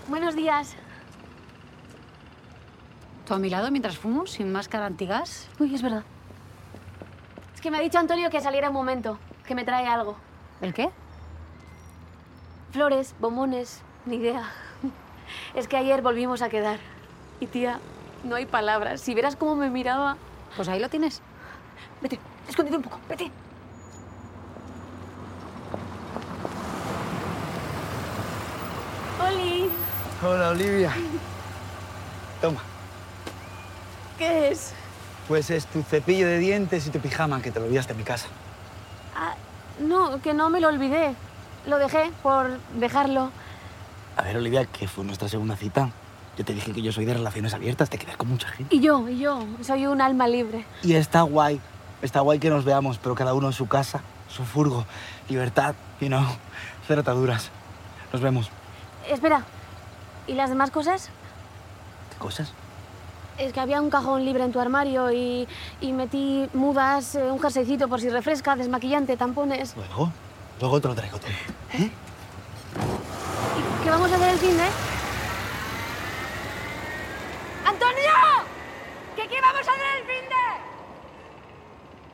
Buenos días. ¿Tú a mi lado mientras fumo, sin máscara antigas? Uy, es verdad. Es que me ha dicho Antonio que saliera un momento, que me trae algo. ¿El qué? Flores, bombones, ni idea. Es que ayer volvimos a quedar. Y tía, no hay palabras. Si vieras cómo me miraba... Pues ahí lo tienes. Vete, escóndete un poco, vete. ¡Oli! Hola, Olivia. Toma. ¿Qué es? Pues es tu cepillo de dientes y tu pijama, que te lo olvidaste en mi casa. Ah, no, que no me lo olvidé. Lo dejé por dejarlo. A ver, Olivia, que fue nuestra segunda cita. Yo te dije que yo soy de relaciones abiertas, te quedas con mucha gente. Y yo, soy un alma libre. Y está guay que nos veamos, pero cada uno en su casa, su furgo, libertad, cero ataduras. Nos vemos. Espera, ¿y las demás cosas? ¿Qué cosas? Es que había un cajón libre en tu armario y metí mudas, un jerseycito por si refresca, desmaquillante, tampones. Luego te lo traigo todo. ¿Eh? ¿Y qué vamos a hacer el fin de?